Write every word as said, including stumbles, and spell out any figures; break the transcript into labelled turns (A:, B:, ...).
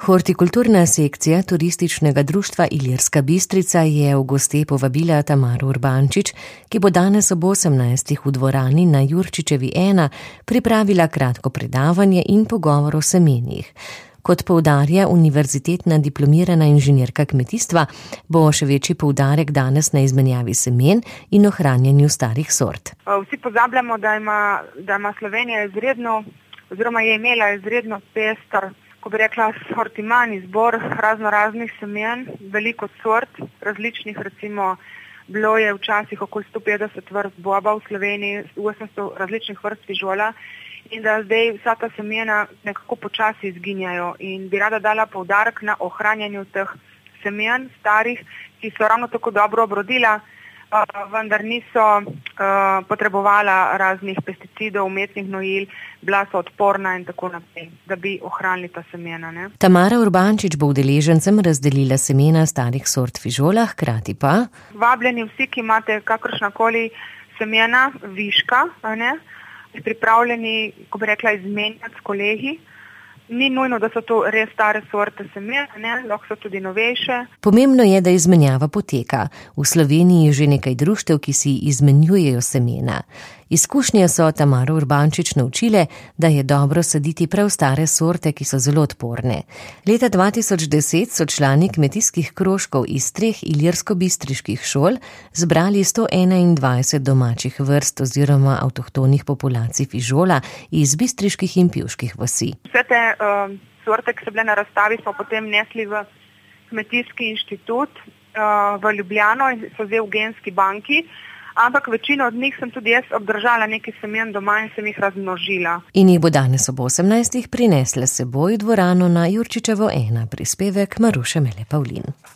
A: Hortikulturna sekcija Turističnega društva Ilirska Bistrica je v goste povabila Tamaro Urbančič, ki bo danes ob osemnajstih v dvorani na Jurčičevi ena pripravila kratko predavanje in pogovor o semenih. Kot poudarja univerzitetna diplomirana inženirka kmetijstva, bo še večji poudarek danes na izmenjavi semen in ohranjanju starih sort.
B: Vsi pozabljamo, da ima, da ima Slovenija izredno, oziroma je imela izredno pester, ko bi rekla, sortiman, izbor razno raznih semen, veliko sort, različnih, recimo, bilo je včasih okoli sto petdeset vrst boba v Sloveniji, osemsto različnih vrst fižola, in da zdaj vsa ta semena nekako počasi izginjajo in bi rada dala poudarek na ohranjanju teh semen starih, ki so ravno tako dobro obrodila, vendar niso uh, potrebovala raznih pesticidov, umetnih gnojil, bila so odporna in tako naprej, da bi ohranili ta semena. Ne?
A: Tamara Urbančič bo udeležencem razdelila semena starih sort fižola, hkrati pa
B: vabljeni vsi, ki imate kakršnakoli semena, viška, ne, pripravljeni, ko bi rekla, izmenjati s kolegi. Ni nujno, da so to res stare sorte semen, ne, lahko so tudi novejše.
A: Pomembno je, da izmenjava poteka. V Sloveniji je že nekaj društev, ki si izmenjujejo semena. Izkušnje so Tamaro Urbančič naučile, da je dobro saditi prav stare sorte, ki so zelo odporne. Leta dva tisoč deset so člani kmetijskih krožkov iz treh ilirsko-bistriških šol zbrali sto enaindvajset domačih vrst oziroma avtohtonih populacij fižola iz bistriških in pivških vasi.
B: Vse te uh, sorte, ki so bile na razstavi, smo potem nesli v Kmetijski inštitut uh, v Ljubljano in so zdaj v genski banki. Ampak večino od njih sem tudi jaz obdržala nekaj semen doma in sem jih razmnožila.
A: In jih bo danes ob osemnajstih prinesla s seboj v dvorano na Jurčičevo ena, prispevek Maruše Mele Pavlin.